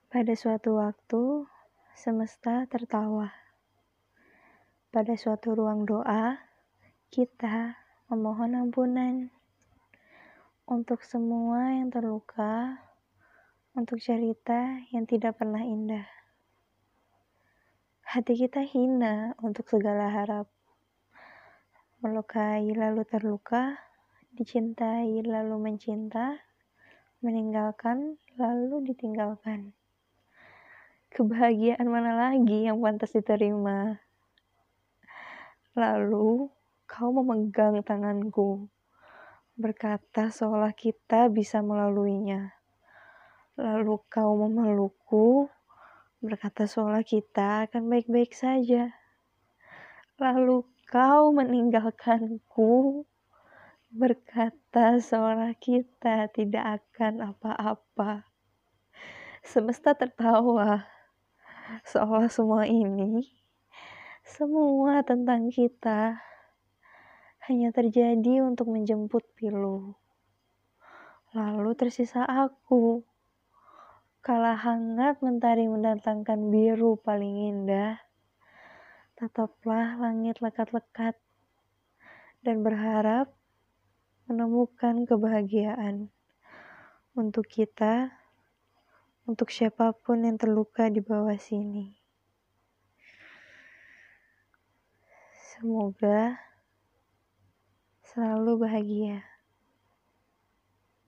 Pada suatu waktu, semesta tertawa. Pada suatu ruang doa, kita memohon ampunan untuk semua yang terluka, untuk cerita yang tidak pernah indah. Hati kita hina untuk segala harap. Melukai lalu terluka, dicintai lalu mencinta, meninggalkan lalu ditinggalkan. Kebahagiaan mana lagi yang pantas diterima? Lalu kau memegang tanganku, berkata seolah kita bisa melaluinya. Lalu kau memelukku, berkata seolah kita akan baik-baik saja. Lalu kau meninggalkanku, berkata seolah kita tidak akan apa-apa. Semesta tertawa, seolah semua tentang kita hanya terjadi untuk menjemput pilu. Lalu tersisa aku, kala hangat mentari mendatangkan biru paling indah. Tataplah langit lekat-lekat dan berharap menemukan kebahagiaan untuk kita, untuk siapapun yang terluka di bawah sini. Semoga selalu bahagia.